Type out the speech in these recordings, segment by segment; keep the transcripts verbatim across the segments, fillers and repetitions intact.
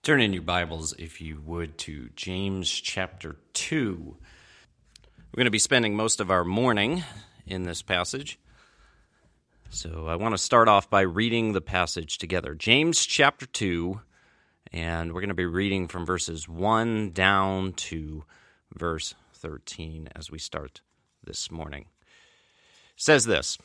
Turn in your Bibles, if you would, to James chapter two. We're going to be spending most of our morning in this passage. So I want to start off by reading the passage together. James chapter two, and we're going to be reading from verses one down to verse thirteen as we start this morning. It says this: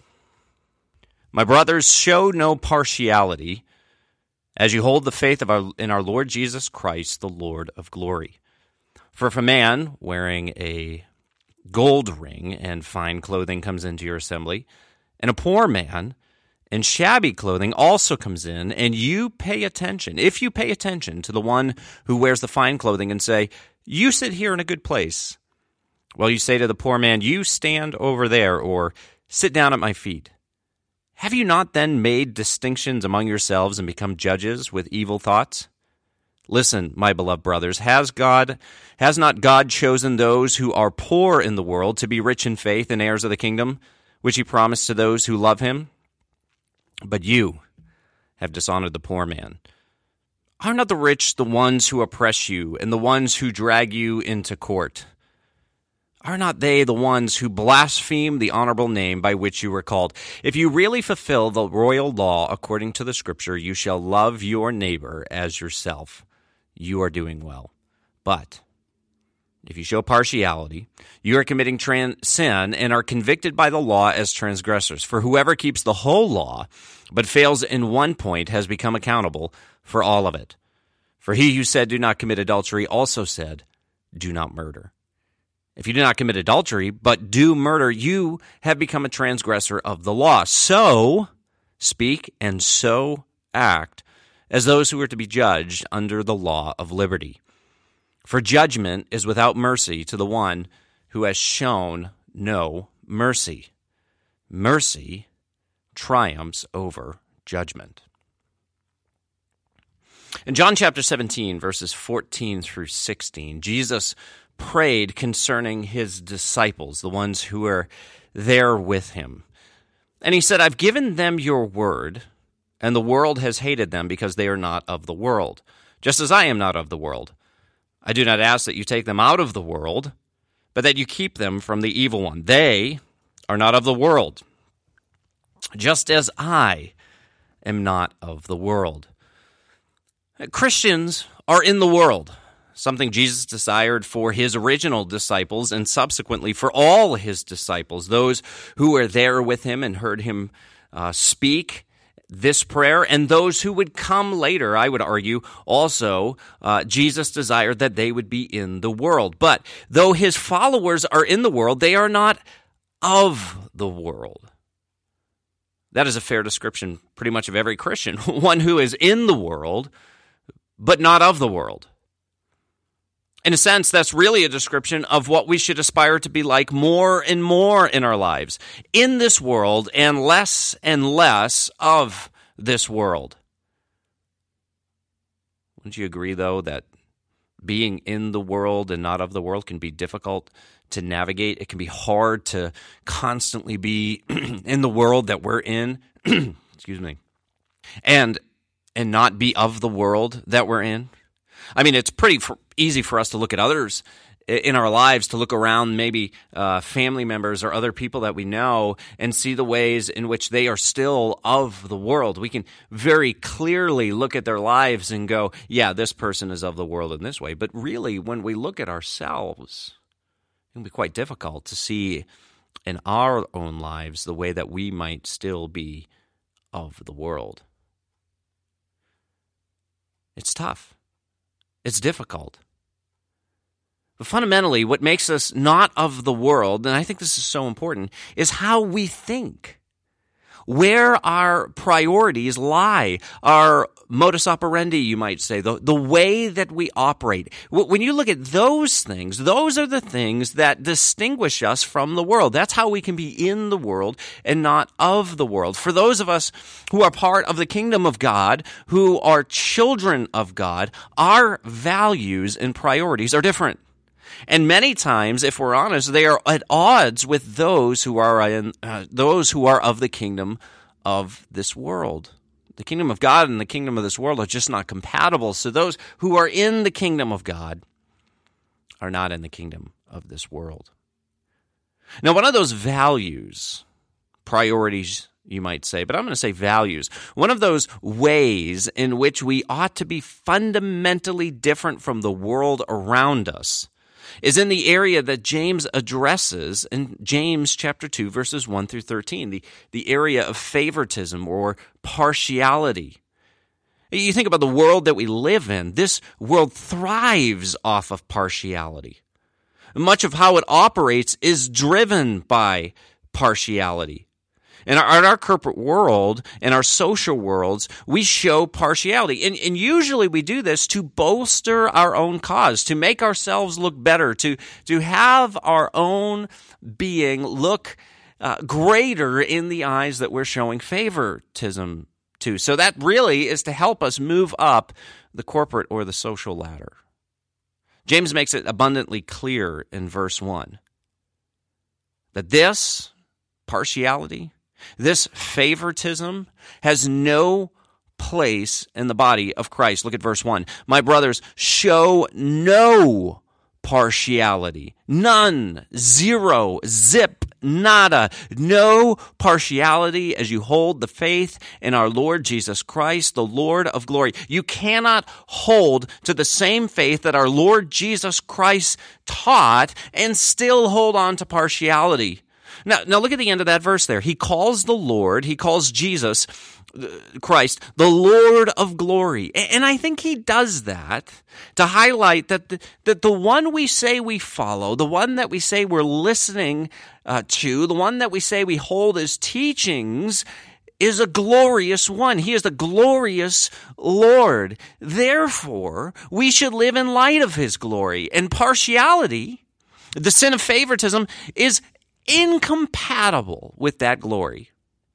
"My brothers, show no partiality as you hold the faith of our, in our Lord Jesus Christ, the Lord of glory. For if a man wearing a gold ring and fine clothing comes into your assembly, and a poor man in shabby clothing also comes in, and you pay attention, if you pay attention to the one who wears the fine clothing and say, 'You sit here in a good place,' well, you say to the poor man, 'You stand over there,' or 'Sit down at my feet.' Have you not then made distinctions among yourselves and become judges with evil thoughts? Listen, my beloved brothers, has God, has not God chosen those who are poor in the world to be rich in faith and heirs of the kingdom, which he promised to those who love him? But you have dishonored the poor man. Are not the rich the ones who oppress you and the ones who drag you into court? Are not they the ones who blaspheme the honorable name by which you were called? If you really fulfill the royal law according to the Scripture, you shall love your neighbor as yourself. You are doing well. But if you show partiality, you are committing trans- sin and are convicted by the law as transgressors. For whoever keeps the whole law but fails in one point has become accountable for all of it. For he who said, 'Do not commit adultery,' also said, 'Do not murder.' If you do not commit adultery, but do murder, you have become a transgressor of the law. So speak and so act as those who are to be judged under the law of liberty. For judgment is without mercy to the one who has shown no mercy. Mercy triumphs over judgment." In John chapter seventeen, verses fourteen through sixteen, Jesus prayed concerning his disciples, the ones who were there with him. And he said, "I've given them your word, and the world has hated them because they are not of the world, just as I am not of the world. I do not ask that you take them out of the world, but that you keep them from the evil one. They are not of the world, just as I am not of the world." Christians are in the world, something Jesus desired for his original disciples and subsequently for all his disciples, those who were there with him and heard him uh, speak this prayer, and those who would come later, I would argue, also uh, Jesus desired that they would be in the world. But though his followers are in the world, they are not of the world. That is a fair description pretty much of every Christian, one who is in the world, but not of the world. In a sense, that's really a description of what we should aspire to be like more and more in our lives, in this world and less and less of this world. Wouldn't you agree, though, that being in the world and not of the world can be difficult to navigate? It can be hard to constantly be in the world that we're in, excuse me, and and not be of the world that we're in. I mean, it's pretty for, easy for us to look at others in our lives, to look around maybe uh, family members or other people that we know and see the ways in which they are still of the world. We can very clearly look at their lives and go, yeah, this person is of the world in this way. But really, when we look at ourselves, it can be quite difficult to see in our own lives the way that we might still be of the world. It's tough. It's difficult. But fundamentally, what makes us not of the world, and I think this is so important, is how we think. Where our priorities lie, our modus operandi, you might say, the, the way that we operate. When you look at those things, those are the things that distinguish us from the world. That's how we can be in the world and not of the world. For those of us who are part of the kingdom of God, who are children of God, our values and priorities are different. And many times, if we're honest, they are at odds with those who are in, uh, those who are of the kingdom of this world. The kingdom of God and the kingdom of this world are just not compatible. So those who are in the kingdom of God are not in the kingdom of this world. Now, one of those values, priorities, you might say, but I'm going to say values. One of those ways in which we ought to be fundamentally different from the world around us is in the area that James addresses in James chapter two, verses one through thirteen, the, the area of favoritism or partiality. You think about the world that we live in. This world thrives off of partiality. Much of how it operates is driven by partiality. In our, in our corporate world, in our social worlds, we show partiality. And, and usually we do this to bolster our own cause, to make ourselves look better, to, to have our own being look uh, greater in the eyes that we're showing favoritism to. So that really is to help us move up the corporate or the social ladder. James makes it abundantly clear in verse one that this partiality, this favoritism has no place in the body of Christ. Look at verse one. My brothers, show no partiality. None. Zero. Zip. Nada. No partiality as you hold the faith in our Lord Jesus Christ, the Lord of glory. You cannot hold to the same faith that our Lord Jesus Christ taught and still hold on to partiality. Now, now look at the end of that verse there. He calls the Lord, he calls Jesus Christ, the Lord of glory. And I think he does that to highlight that the, that the one we say we follow, the one that we say we're listening uh, to, the one that we say we hold as teachings is a glorious one. He is the glorious Lord. Therefore, we should live in light of his glory. And partiality, the sin of favoritism, is incompatible with that glory.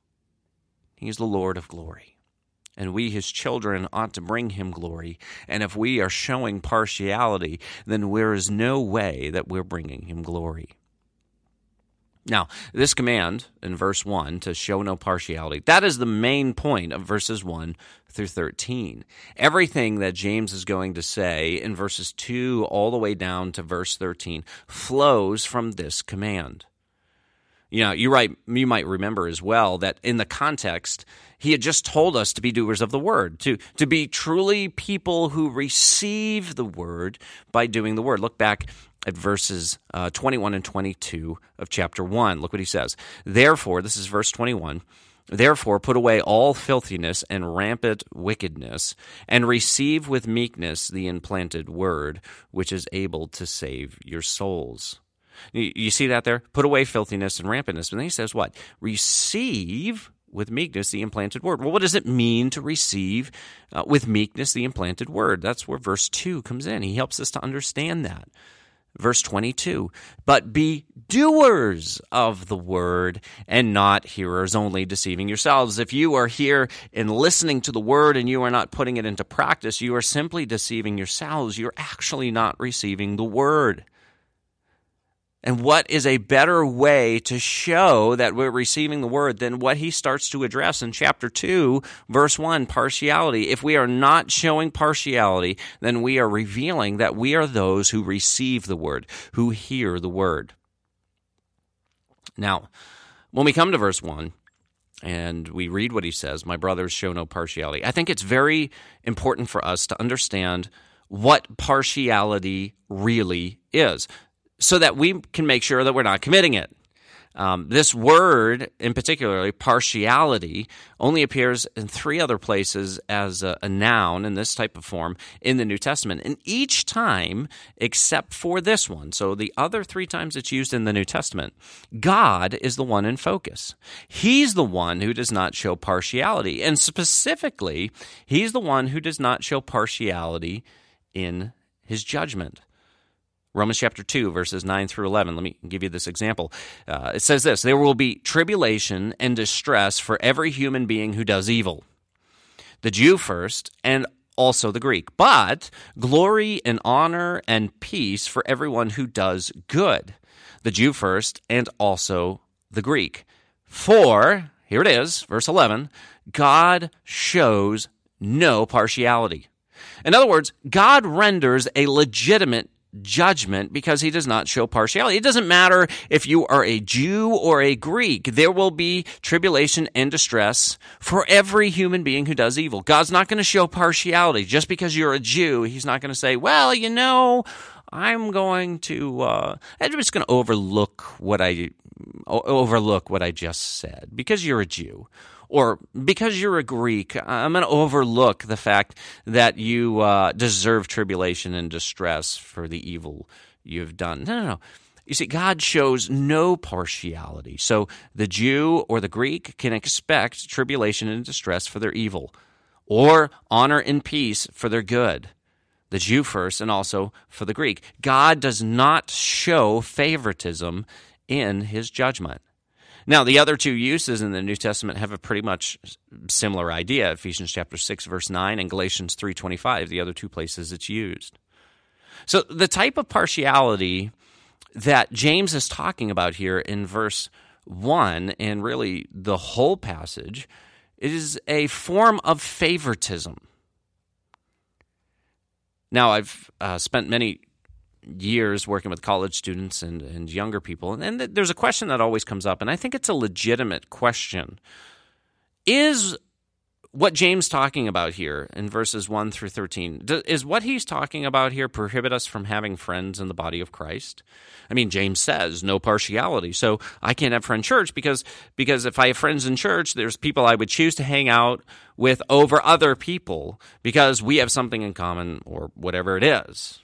He is the Lord of glory, and we, his children, ought to bring him glory. And if we are showing partiality, then there is no way that we're bringing him glory. Now, this command in verse one, to show no partiality, that is the main point of verses one through thirteen. Everything that James is going to say in verses two all the way down to verse thirteen flows from this command. You know, you right, you might remember as well that in the context, he had just told us to be doers of the word, to, to be truly people who receive the word by doing the word. Look back at verses uh, twenty-one and twenty-two of chapter one. Look what he says. Therefore, this is verse twenty-one, therefore put away all filthiness and rampant wickedness, and receive with meekness the implanted word, which is able to save your souls. You see that there? Put away filthiness and rampantness. And then he says what? Receive with meekness the implanted word. Well, what does it mean to receive uh, with meekness the implanted word? That's where verse two comes in. He helps us to understand that. Verse twenty-two, but be doers of the word and not hearers only, deceiving yourselves. If you are here and listening to the word and you are not putting it into practice, you are simply deceiving yourselves. You're actually not receiving the word. And what is a better way to show that we're receiving the word than what he starts to address in chapter two, verse one, partiality. If we are not showing partiality, then we are revealing that we are those who receive the word, who hear the word. Now, when we come to verse one, and we read what he says, my brothers, show no partiality, I think it's very important for us to understand what partiality really is, so that we can make sure that we're not committing it. Um, this word, in particular, partiality, only appears in three other places as a, a noun in this type of form in the New Testament. And each time, except for this one, so the other three times it's used in the New Testament, God is the one in focus. He's the one who does not show partiality. And specifically, he's the one who does not show partiality in his judgment. Romans chapter two, verses nine through eleven. Let me give you this example. Uh, it says this, there will be tribulation and distress for every human being who does evil, the Jew first, and also the Greek, but glory and honor and peace for everyone who does good, the Jew first, and also the Greek. For, here it is, verse eleven, God shows no partiality. In other words, God renders a legitimate judgment because he does not show partiality. It doesn't matter if you are a Jew or a Greek. There will be tribulation and distress for every human being who does evil. God's not going to show partiality. Just because you're a Jew, he's not going to say, well, you know, I'm going to, uh, I'm just going to overlook what I, overlook what I just said because you're a Jew. Or because you're a Greek, I'm going to overlook the fact that you uh, deserve tribulation and distress for the evil you've done. No, no, no. You see, God shows no partiality. So the Jew or the Greek can expect tribulation and distress for their evil, or honor and peace for their good. The Jew first and also for the Greek. God does not show favoritism in his judgment. Now, the other two uses in the New Testament have a pretty much similar idea. Ephesians chapter six, verse nine, and Galatians three twenty-five, the other two places it's used. So the type of partiality that James is talking about here in verse one, and really the whole passage, is a form of favoritism. Now, I've uh, spent many years working with college students and, and younger people, and, and there's a question that always comes up, and I think it's a legitimate question. Is what James talking about here in verses one through thirteen, do, is what he's talking about here prohibit us from having friends in the body of Christ? I mean, James says no partiality, so I can't have friends in church because, because if I have friends in church, there's people I would choose to hang out with over other people because we have something in common or whatever it is.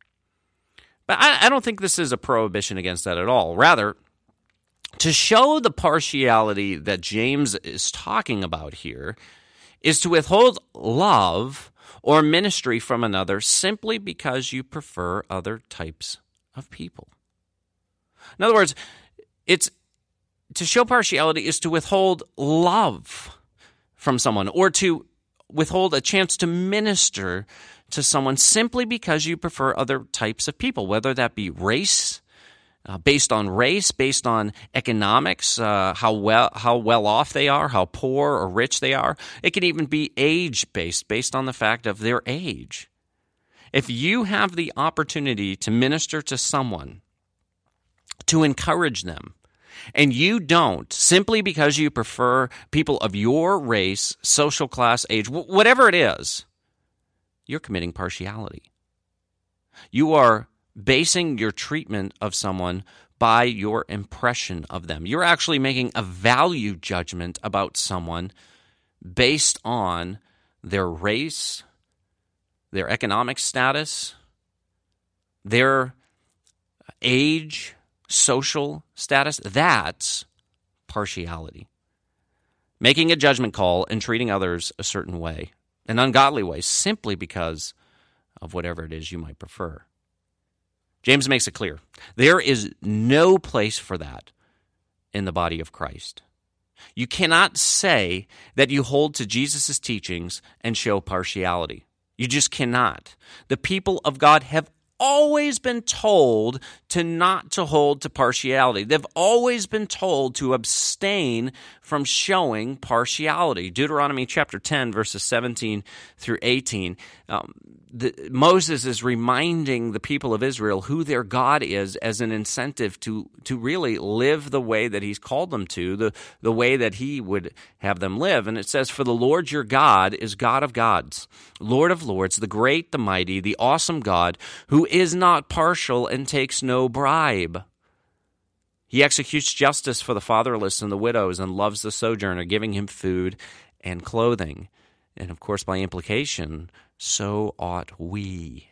But I, I don't think this is a prohibition against that at all. Rather, to show the partiality that James is talking about here is to withhold love or ministry from another simply because you prefer other types of people. In other words, it's to show partiality is to withhold love from someone or to withhold a chance to minister to someone simply because you prefer other types of people, whether that be race, uh, based on race, based on economics, uh, how well how well off they are, how poor or rich they are. It can even be age-based, based on the fact of their age. If you have the opportunity to minister to someone, to encourage them, and you don't, simply because you prefer people of your race, social class, age, whatever it is, you're committing partiality. You are basing your treatment of someone by your impression of them. You're actually making a value judgment about someone based on their race, their economic status, their age, social status. That's partiality. Making a judgment call and treating others a certain way, an ungodly way, simply because of whatever it is you might prefer. James makes it clear. There is no place for that in the body of Christ. You cannot say that you hold to Jesus' teachings and show partiality. You just cannot. The people of God have always been told to not to hold to partiality. They've always been told to abstain from showing partiality. Deuteronomy chapter ten, verses seventeen through eighteen. Um, the, Moses is reminding the people of Israel who their God is as an incentive to, to really live the way that he's called them to, the, the way that he would have them live. And it says, "For the Lord your God is God of gods, Lord of lords, the great, the mighty, the awesome God, who is not partial and takes no bribe. He executes justice for the fatherless and the widows and loves the sojourner, giving him food and clothing." And of course, by implication, so ought we.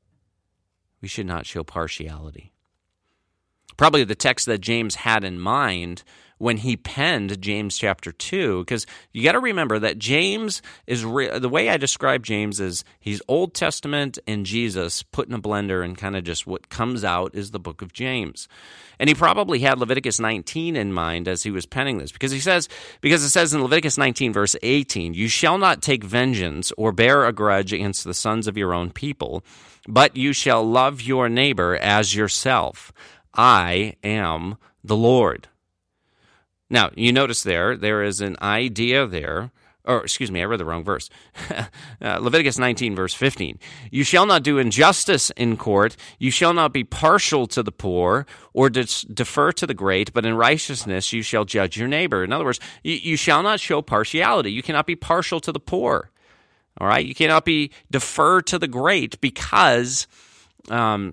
We should not show partiality. Probably the text that James had in mind when he penned James chapter two, because you got to remember that James is, re- the way I describe James is he's Old Testament and Jesus put in a blender, and kind of just what comes out is the book of James. And he probably had Leviticus nineteen in mind as he was penning this, because he says, because it says in Leviticus nineteen, verse eighteen, "You shall not take vengeance or bear a grudge against the sons of your own people, but you shall love your neighbor as yourself. I am the Lord." Now, you notice there, there is an idea there, or excuse me, I read the wrong verse. uh, Leviticus nineteen, verse fifteen. You shall not do injustice in court. You shall not be partial to the poor or dis- defer to the great, but in righteousness you shall judge your neighbor. In other words, you, you shall not show partiality. You cannot be partial to the poor. All right? You cannot be defer to the great because... Um,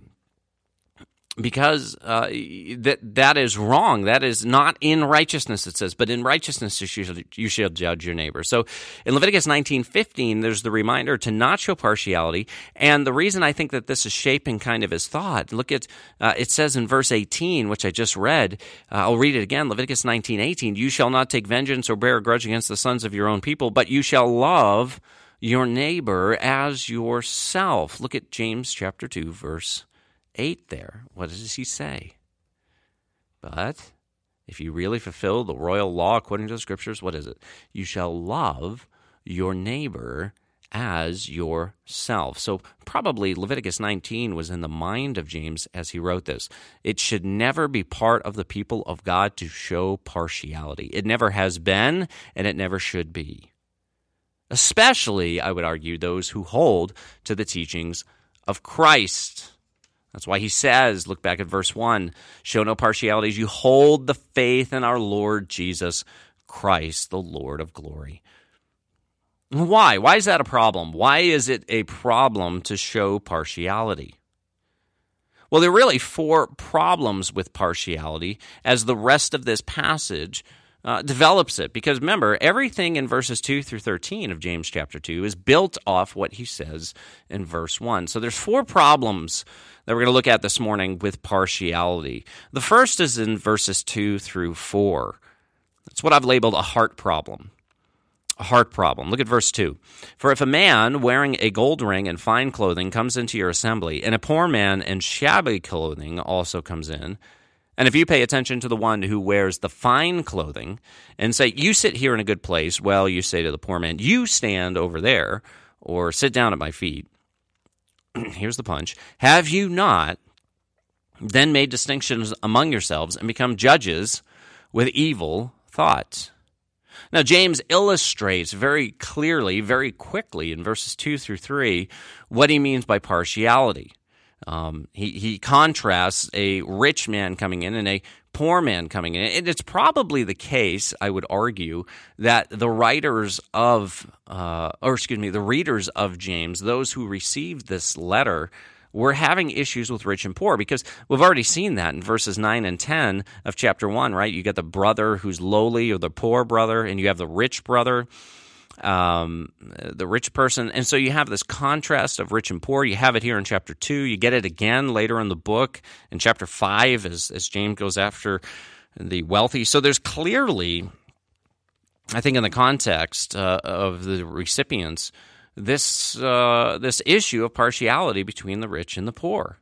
Because uh, that that is wrong. That is not in righteousness, it says. But in righteousness you shall, you shall judge your neighbor. So in Leviticus nineteen fifteen, there's the reminder to not show partiality. And the reason I think that this is shaping kind of his thought, look at, uh, it says in verse eighteen, which I just read, uh, I'll read it again, Leviticus nineteen eighteen, you shall not take vengeance or bear a grudge against the sons of your own people, but you shall love your neighbor as yourself. Look at James chapter two, verse eight there. What does he say? But if you really fulfill the royal law according to the scriptures, what is it? You shall love your neighbor as yourself. So probably Leviticus nineteen was in the mind of James as he wrote this. It should never be part of the people of God to show partiality. It never has been, and it never should be. Especially, I would argue, those who hold to the teachings of Christ. That's why he says, look back at verse one, show no partiality as you hold the faith in our Lord Jesus Christ, the Lord of glory. Why? Why is that a problem? Why is it a problem to show partiality? Well, there are really four problems with partiality as the rest of this passage uh, develops it. Because remember, everything in verses two through thirteen of James chapter two is built off what he says in verse one. So there's four problems that we're going to look at this morning with partiality. The first is in verses two through four. That's what I've labeled a heart problem. A heart problem. Look at verse two. For if a man wearing a gold ring and fine clothing comes into your assembly, and a poor man in shabby clothing also comes in, and if you pay attention to the one who wears the fine clothing and say, you sit here in a good place, well, you say to the poor man, you stand over there, or sit down at my feet. Here's the punch. Have you not then made distinctions among yourselves and become judges with evil thoughts? Now, James illustrates very clearly, very quickly in verses two through three what he means by partiality. Um, he, he contrasts a rich man coming in and a poor man coming in. And it's probably the case, I would argue, that the writers of, uh, or excuse me, the readers of James, those who received this letter, were having issues with rich and poor, because we've already seen that in verses nine and ten of chapter one, right? You get the brother who's lowly, or the poor brother, and you have the rich brother, um, the rich person. And so you have this contrast of rich and poor. You have it here in chapter two. You get it again later in the book in chapter five as, as James goes after the wealthy. So there's clearly, I think in the context uh, of the recipients, this uh, this issue of partiality between the rich and the poor.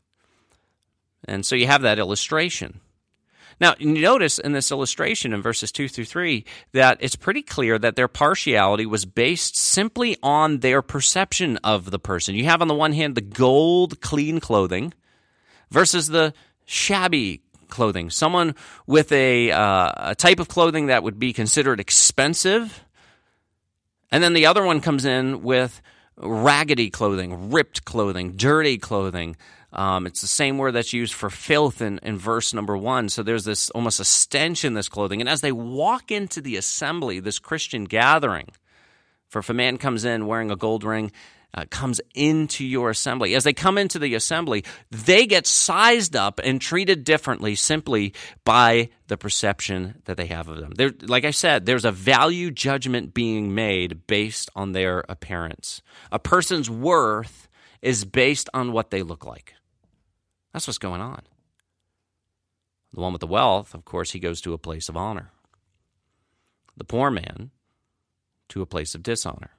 And so you have that illustration. Now, you notice in this illustration in verses two through three that it's pretty clear that their partiality was based simply on their perception of the person. You have on the one hand the gold, clean clothing versus the shabby clothing. Someone with a, uh, a type of clothing that would be considered expensive, and then the other one comes in with raggedy clothing, ripped clothing, dirty clothing. Um, it's the same word that's used for filth in, in verse number one. So there's this almost a stench in this clothing. And as they walk into the assembly, this Christian gathering, for if a man comes in wearing a gold ring, uh, comes into your assembly. As they come into the assembly, they get sized up and treated differently simply by the perception that they have of them. There, like I said, there's a value judgment being made based on their appearance. A person's worth is based on what they look like. That's what's going on. The one with the wealth, of course, he goes to a place of honor. The poor man to a place of dishonor.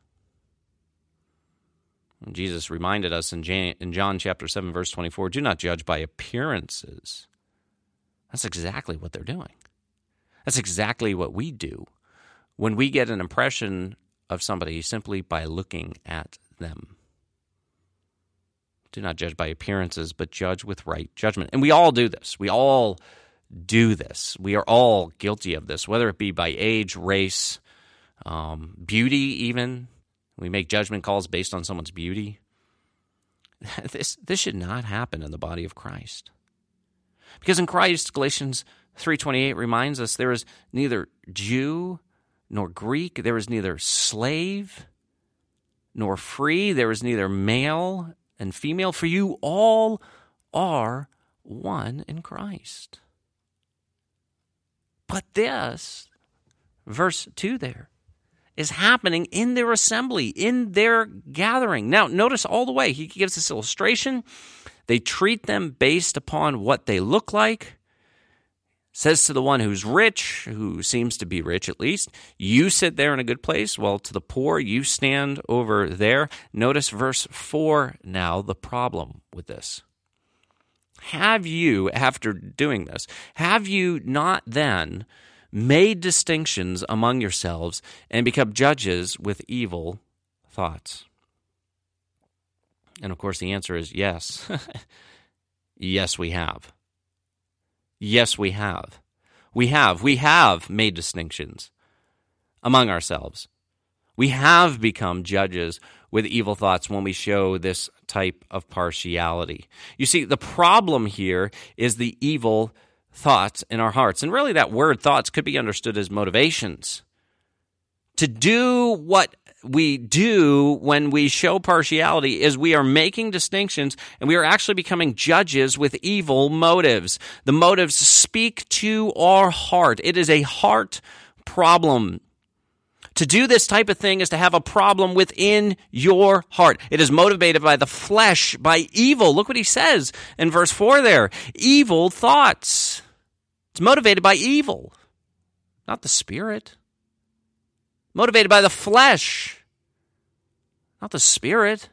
And Jesus reminded us in John chapter seven, verse twenty-four, do not judge by appearances. That's exactly what they're doing. That's exactly what we do when we get an impression of somebody simply by looking at them. Do not judge by appearances, but judge with right judgment. And we all do this. We all do this. We are all guilty of this, whether it be by age, race, um, beauty even. We make judgment calls based on someone's beauty. This, this should not happen in the body of Christ. Because in Christ, Galatians three twenty-eight reminds us there is neither Jew nor Greek, there is neither slave nor free, there is neither male and female, for you all are one in Christ. But this, verse two there, is happening in their assembly, in their gathering. Now, notice all the way, he gives this illustration. They treat them based upon what they look like. Says to the one who's rich, who seems to be rich at least, you sit there in a good place. Well, to the poor, you stand over there. Notice verse four now, the problem with this. Have you, after doing this, have you not then made distinctions among yourselves and become judges with evil thoughts? And of course, the answer is yes. Yes, we have. Yes, we have. We have. We have made distinctions among ourselves. We have become judges with evil thoughts when we show this type of partiality. You see, the problem here is the evil thoughts in our hearts. And really that word thoughts could be understood as motivations. To do what we do when we show partiality is we are making distinctions and we are actually becoming judges with evil motives. The motives speak to our heart. It is a heart problem. To do this type of thing is to have a problem within your heart. It is motivated by the flesh, by evil. Look what he says in verse four there. Evil thoughts. It's motivated by evil, not the Spirit. Motivated by the flesh, not the Spirit.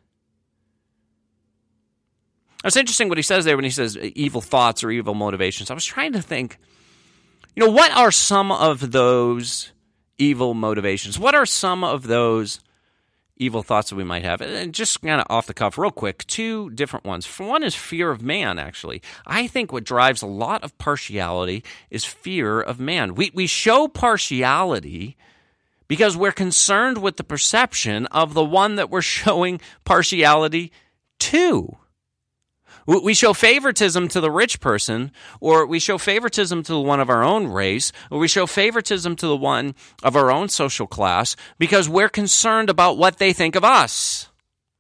It's interesting what he says there when he says evil thoughts or evil motivations. I was trying to think, you know, what are some of those evil motivations? What are some of those evil thoughts that we might have? And just kind of off the cuff, real quick, two different ones. One is fear of man, actually. I think what drives a lot of partiality is fear of man. We, we show partiality because we're concerned with the perception of the one that we're showing partiality to. We show favoritism to the rich person, or we show favoritism to the one of our own race, or we show favoritism to the one of our own social class because we're concerned about what they think of us.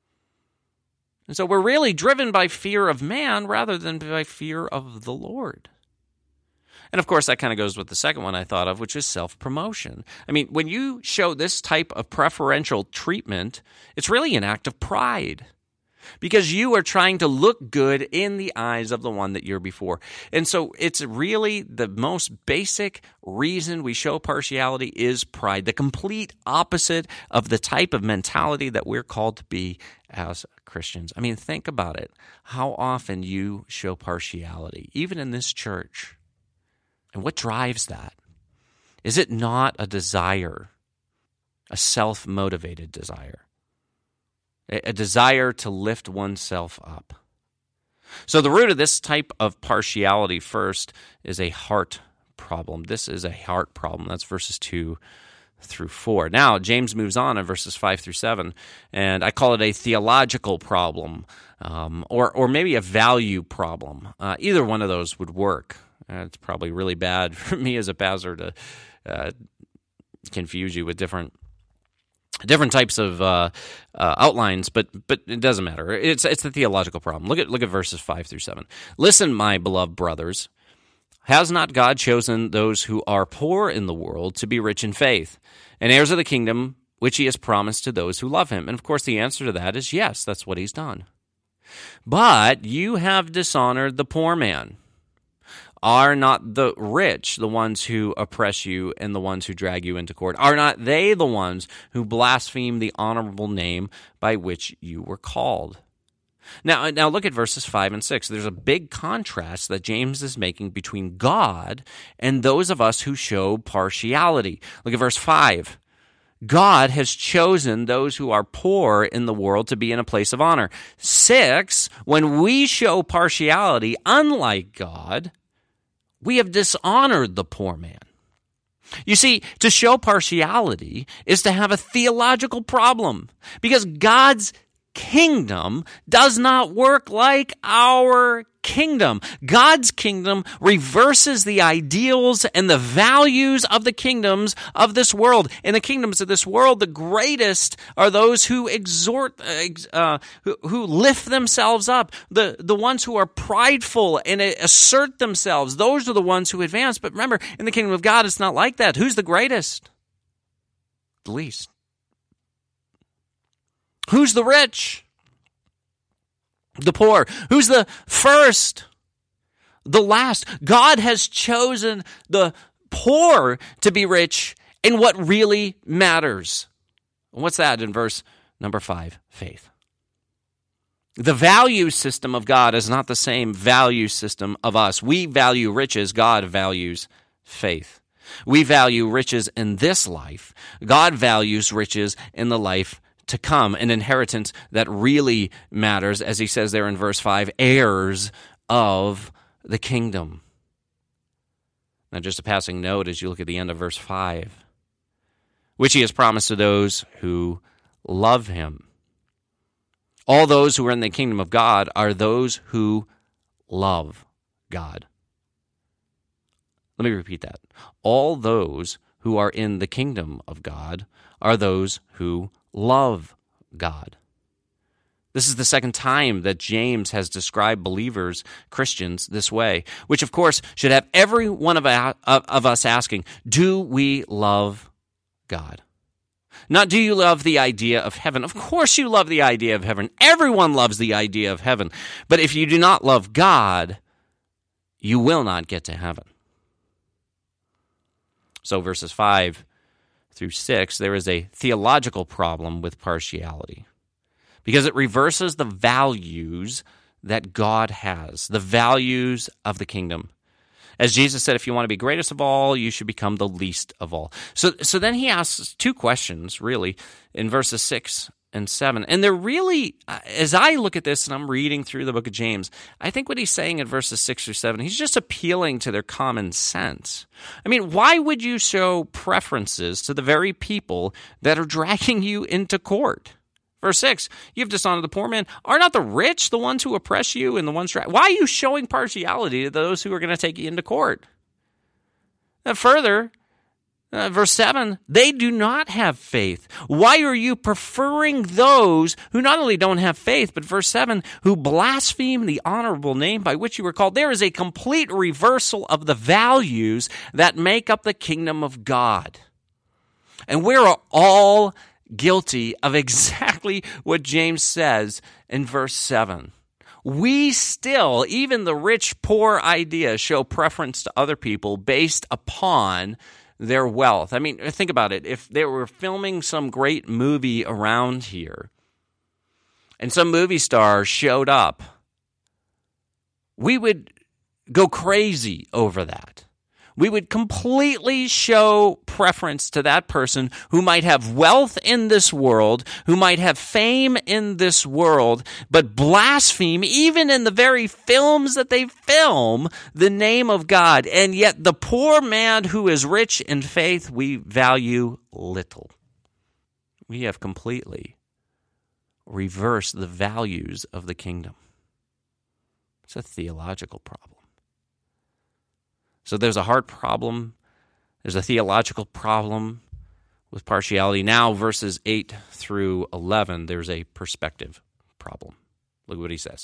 And so we're really driven by fear of man rather than by fear of the Lord. And of course, that kind of goes with the second one I thought of, which is self-promotion. I mean, when you show this type of preferential treatment, it's really an act of pride because you are trying to look good in the eyes of the one that you're before. And so it's really the most basic reason we show partiality is pride, the complete opposite of the type of mentality that we're called to be as Christians. I mean, think about it, how often you show partiality, even in this church. And what drives that? Is it not a desire, a self-motivated desire, a desire to lift oneself up? So the root of this type of partiality first is a heart problem. This is a heart problem. That's verses two through four. Now, James moves on in verses five through seven, and I call it a theological problem, um, or, or maybe a value problem. Uh, either one of those would work. Uh, it's probably really bad for me as a pastor to uh, confuse you with different different types of uh, uh, outlines, but but it doesn't matter. It's it's the theological problem. Look at look at verses five through seven. Listen, my beloved brothers, has not God chosen those who are poor in the world to be rich in faith, and heirs of the kingdom which he has promised to those who love him? And of course, the answer to that is yes. That's what he's done. But you have dishonored the poor man. Are not the rich the ones who oppress you and the ones who drag you into court? Are not they the ones who blaspheme the honorable name by which you were called? Now, now look at verses five and six. There's a big contrast that James is making between God and those of us who show partiality. Look at verse five. God has chosen those who are poor in the world to be in a place of honor. Six, when we show partiality, unlike God, we have dishonored the poor man. You see, to show partiality is to have a theological problem, because God's kingdom does not work like our kingdom. God's kingdom reverses the ideals and the values of the kingdoms of this world. In the kingdoms of this world, the greatest are those who exhort, uh, who, who lift themselves up. The, the ones who are prideful and assert themselves, those are the ones who advance. But remember, in the kingdom of God, it's not like that. Who's the greatest? The least. Who's the rich? The poor. Who's the first? The last. God has chosen the poor to be rich in what really matters. What's that in verse number five? Faith. The value system of God is not the same value system of us. We value riches. God values faith. We value riches in this life. God values riches in the life to come, an inheritance that really matters, as he says there in verse five, heirs of the kingdom. Now, just a passing note as you look at the end of verse five, which he has promised to those who love him. All those who are in the kingdom of God are those who love God. Let me repeat that. All those who are in the kingdom of God are those who love God. This is the second time that James has described believers, Christians, this way, which of course should have every one of, of us asking, do we love God? Not do you love the idea of heaven? Of course you love the idea of heaven. Everyone loves the idea of heaven. But if you do not love God, you will not get to heaven. So verses five through six, there is a theological problem with partiality because it reverses the values that God has, the values of the kingdom. As Jesus said, if you want to be greatest of all, you should become the least of all. So, so then he asks two questions, really, in verses six and seven. And they're really, as I look at this and I'm reading through the book of James, I think what he's saying in verses six through seven, he's just appealing to their common sense. I mean, why would you show preferences to the very people that are dragging you into court? Verse six, you've dishonored the poor man. Are not the rich the ones who oppress you and the ones dra- Why are you showing partiality to those who are going to take you into court? And further, Uh, verse seven, they do not have faith. Why are you preferring those who not only don't have faith, but verse seven, who blaspheme the honorable name by which you were called? There is a complete reversal of the values that make up the kingdom of God. And we're all guilty of exactly what James says in verse seven. We still, even the rich-poor idea, show preference to other people based upon their wealth. I mean, think about it. If they were filming some great movie around here and some movie star showed up, we would go crazy over that. We would completely show preference to that person who might have wealth in this world, who might have fame in this world, but blaspheme, even in the very films that they film, the name of God. And yet the poor man who is rich in faith, we value little. We have completely reversed the values of the kingdom. It's a theological problem. So there's a heart problem. There's a theological problem with partiality. Now, verses eight through eleven, there's a perspective problem. Look what he says.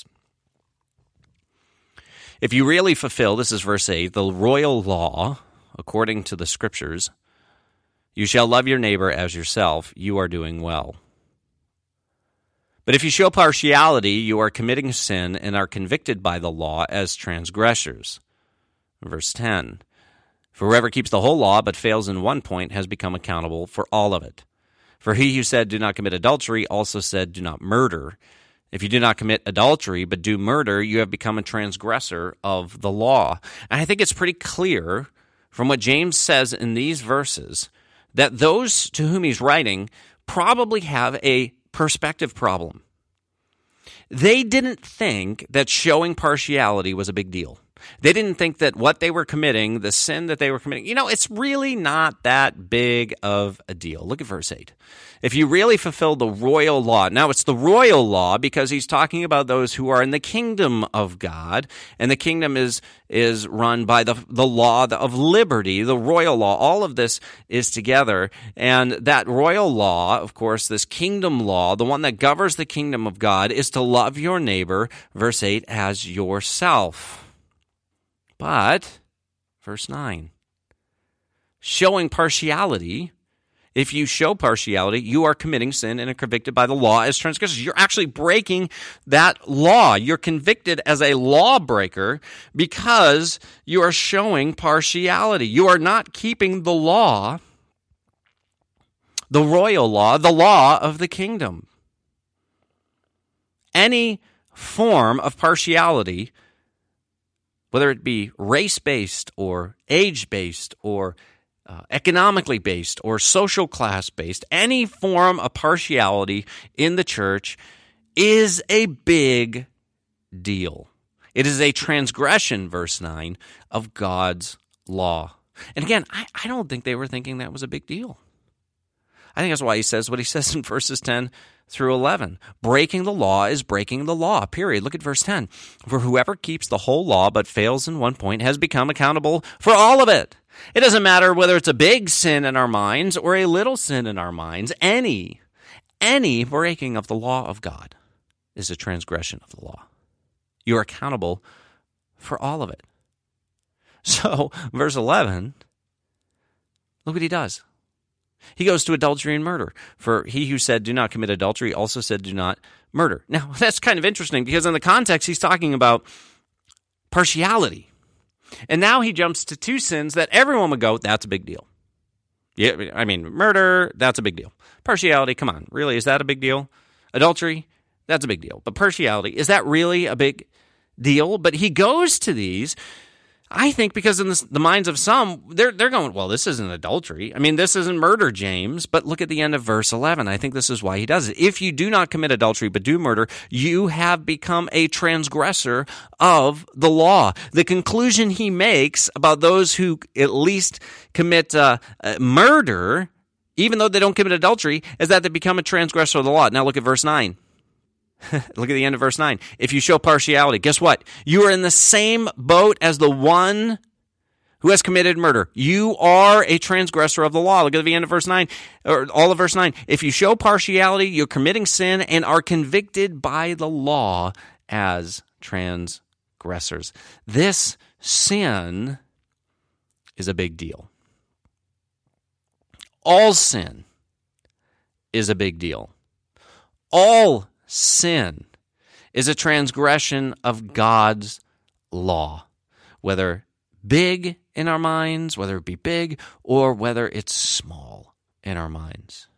If you really fulfill, this is verse eight, the royal law, according to the scriptures, you shall love your neighbor as yourself, you are doing well. But if you show partiality, you are committing sin and are convicted by the law as transgressors. Verse ten, for whoever keeps the whole law but fails in one point has become accountable for all of it. For he who said, do not commit adultery, also said, do not murder. If you do not commit adultery but do murder, you have become a transgressor of the law. And I think it's pretty clear from what James says in these verses that those to whom he's writing probably have a perspective problem. They didn't think that showing partiality was a big deal. They didn't think that what they were committing, the sin that they were committing, you know, it's really not that big of a deal. Look at verse eight. If you really fulfill the royal law, now it's the royal law because he's talking about those who are in the kingdom of God, and the kingdom is is run by the, the law of liberty, the royal law. All of this is together, and that royal law, of course, this kingdom law, the one that governs the kingdom of God, is to love your neighbor, verse eight, as yourself. But, verse nine, showing partiality, if you show partiality, you are committing sin and are convicted by the law as transgressors. You're actually breaking that law. You're convicted as a lawbreaker because you are showing partiality. You are not keeping the law, the royal law, the law of the kingdom. Any form of partiality, whether it be race-based or age-based or Uh, economically based or social class based, any form of partiality in the church is a big deal. It is a transgression, verse nine, of God's law. And again, I, I don't think they were thinking that was a big deal. I think that's why he says what he says in verses ten through eleven. Breaking the law is breaking the law, period. Look at verse ten. For whoever keeps the whole law but fails in one point has become accountable for all of it. It doesn't matter whether it's a big sin in our minds or a little sin in our minds. Any, any breaking of the law of God is a transgression of the law. You're accountable for all of it. So, verse eleven, look what he does. He goes to adultery and murder. For he who said, do not commit adultery, also said, do not murder. Now, that's kind of interesting because in the context, he's talking about partiality. And now he jumps to two sins that everyone would go, that's a big deal. Yeah, I mean, murder, that's a big deal. Partiality, come on, really, is that a big deal? Adultery, that's a big deal. But partiality, is that really a big deal? But he goes to these, I think, because in the, the minds of some, they're they're going, well, this isn't adultery. I mean, this isn't murder, James. But look at the end of verse eleven. I think this is why he does it. If you do not commit adultery but do murder, you have become a transgressor of the law. The conclusion he makes about those who at least commit uh, uh, murder, even though they don't commit adultery, is that they become a transgressor of the law. Now look at verse nine. Look at the end of verse nine. If you show partiality, guess what? You are in the same boat as the one who has committed murder. You are a transgressor of the law. Look at the end of verse nine, or all of verse nine. If you show partiality, you're committing sin and are convicted by the law as transgressors. This sin is a big deal. All sin is a big deal. All sin is a transgression of God's law, whether big in our minds, whether it be big, or whether it's small in our minds.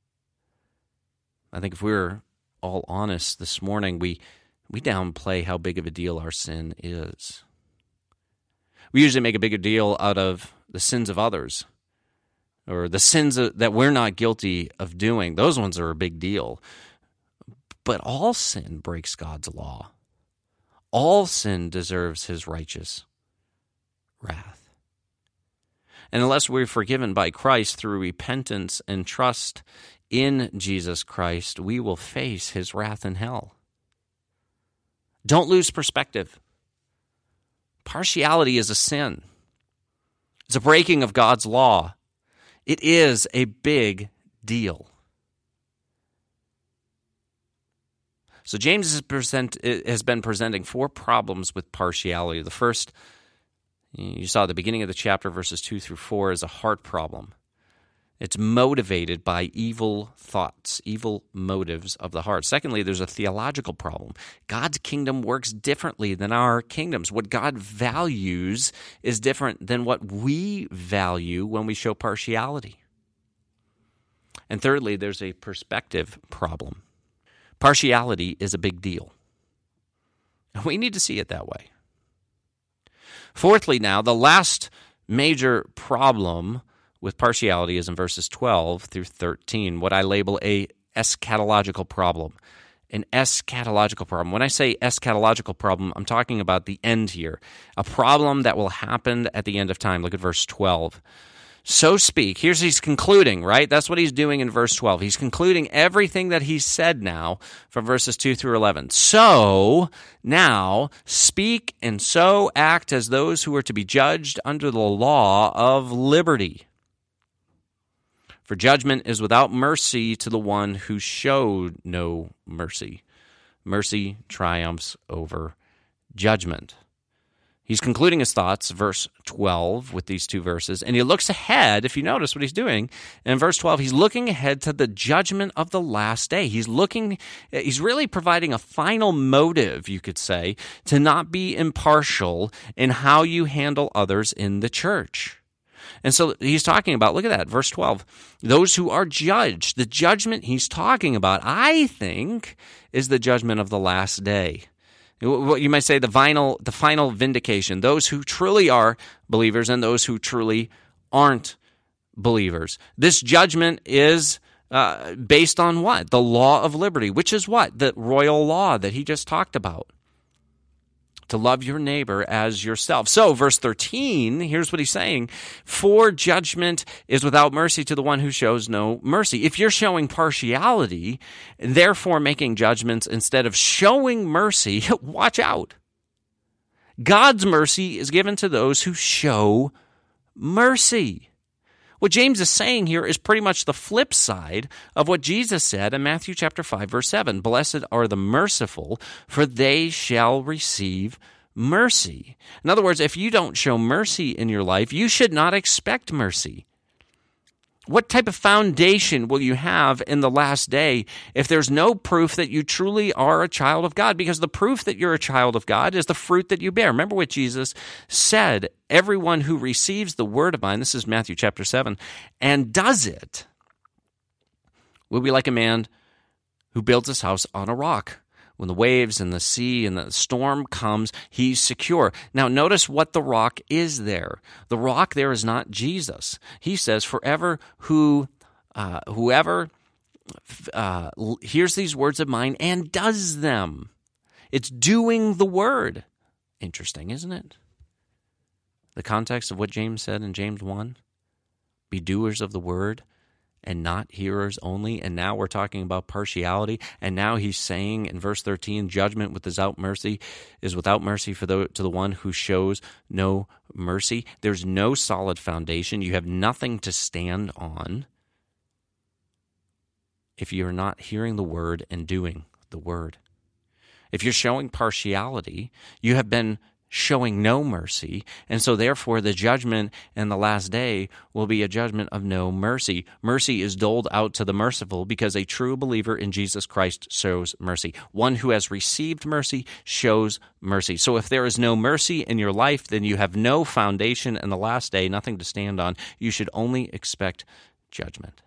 I think if we're all honest this morning, we we downplay how big of a deal our sin is. We usually make a bigger deal out of the sins of others, or the sins that we're not guilty of doing. Those ones are a big deal. But all sin breaks God's law. All sin deserves his righteous wrath. And unless we're forgiven by Christ through repentance and trust in Jesus Christ, we will face his wrath in hell. Don't lose perspective. Partiality is a sin. It's a breaking of God's law. It is a big deal. So James has, present, has been presenting four problems with partiality. The first, you saw at the beginning of the chapter, verses two through four, is a heart problem. It's motivated by evil thoughts, evil motives of the heart. Secondly, there's a theological problem. God's kingdom works differently than our kingdoms. What God values is different than what we value when we show partiality. And thirdly, there's a perspective problem. Partiality is a big deal. We need to see it that way. Fourthly, now, the last major problem with partiality is in verses twelve through thirteen, what I label a eschatological problem. an eschatological problem. When I say eschatological problem, I'm talking about the end here, a problem that will happen at the end of time. Look at verse twelve. So speak. Here's he's concluding, right? That's what he's doing in verse twelve. He's concluding everything that he's said now from verses two through eleven. So now speak and so act as those who are to be judged under the law of liberty. For judgment is without mercy to the one who showed no mercy. Mercy triumphs over judgment. He's concluding his thoughts, verse twelve, with these two verses, and he looks ahead, if you notice what he's doing. In verse twelve, he's looking ahead to the judgment of the last day. He's looking, he's really providing a final motive, you could say, to not be impartial in how you handle others in the church. And so he's talking about, look at that, verse twelve, those who are judged. The judgment he's talking about, I think, is the judgment of the last day. What you might say, the final, the final vindication, those who truly are believers and those who truly aren't believers. This judgment is uh, based on what? The law of liberty, which is what? The royal law that he just talked about. To love your neighbor as yourself. So, verse thirteen, here's what he's saying. For judgment is without mercy to the one who shows no mercy. If you're showing partiality, therefore making judgments instead of showing mercy, watch out. God's mercy is given to those who show mercy. What James is saying here is pretty much the flip side of what Jesus said in Matthew chapter five, verse seven. Blessed are the merciful, for they shall receive mercy. In other words, if you don't show mercy in your life, you should not expect mercy. What type of foundation will you have in the last day if there's no proof that you truly are a child of God? Because the proof that you're a child of God is the fruit that you bear. Remember what Jesus said, everyone who receives the word of mine, this is Matthew chapter seven, and does it, will be like a man who builds his house on a rock. When the waves and the sea and the storm comes, he's secure. Now, notice what the rock is there. The rock there is not Jesus. He says, forever who, uh, whoever uh, hears these words of mine and does them. It's doing the word. Interesting, isn't it? The context of what James said in James one, be doers of the word and not hearers only. And now we're talking about partiality. And now he's saying in verse thirteen, judgment without mercy is without mercy for the, to the one who shows no mercy. There's no solid foundation. You have nothing to stand on if you're not hearing the word and doing the word. If you're showing partiality, you have been showing no mercy, and so therefore the judgment in the last day will be a judgment of no mercy. Mercy is doled out to the merciful because a true believer in Jesus Christ shows mercy. One who has received mercy shows mercy. So if there is no mercy in your life, then you have no foundation in the last day, nothing to stand on. You should only expect judgment.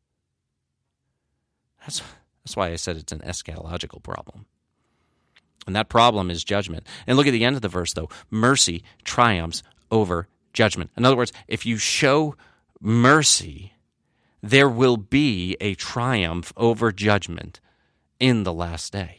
That's, that's why I said it's an eschatological problem. And that problem is judgment. And look at the end of the verse, though. Mercy triumphs over judgment. In other words, if you show mercy, there will be a triumph over judgment in the last day.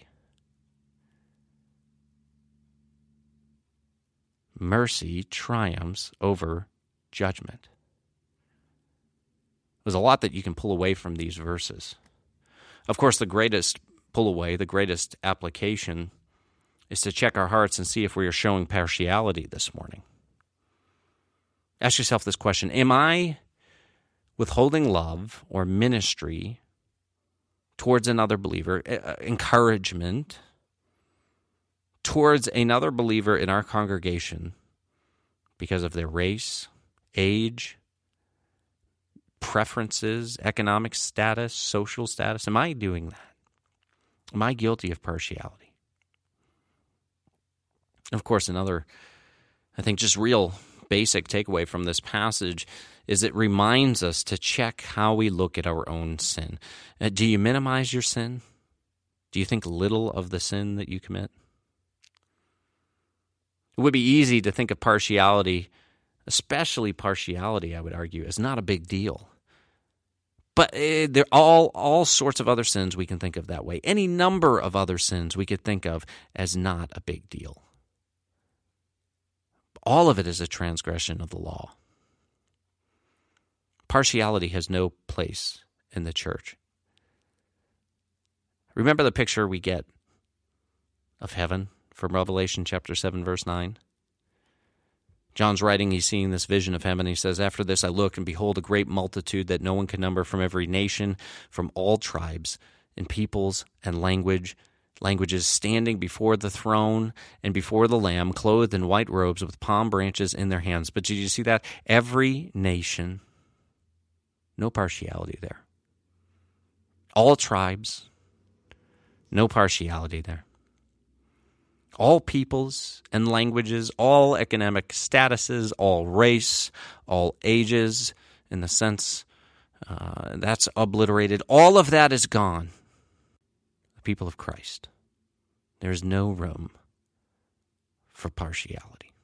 Mercy triumphs over judgment. There's a lot that you can pull away from these verses. Of course, the greatest pull away, the greatest application is to check our hearts and see if we are showing partiality this morning. Ask yourself this question: am I withholding love or ministry towards another believer, uh, encouragement towards another believer in our congregation because of their race, age, preferences, economic status, social status? Am I doing that? Am I guilty of partiality? Of course, another, I think, just real basic takeaway from this passage is it reminds us to check how we look at our own sin. Uh, do you minimize your sin? Do you think little of the sin that you commit? It would be easy to think of partiality, especially partiality, I would argue, as not a big deal. But uh, there are all, all sorts of other sins we can think of that way. Any number of other sins we could think of as not a big deal. All of it is a transgression of the law. Partiality has no place in the church. Remember the picture we get of heaven from Revelation chapter seven, verse nine? John's writing, he's seeing this vision of heaven. He says, "After this I looked, and behold, a great multitude that no one can number, from every nation, from all tribes and peoples and language, languages, standing before the throne and before the Lamb, clothed in white robes with palm branches in their hands." But did you see that? Every nation, no partiality there. All tribes, no partiality there. All peoples and languages, all economic statuses, all race, all ages, in the sense uh, that's obliterated. All of that is gone. The people of Christ. There is no room for partiality.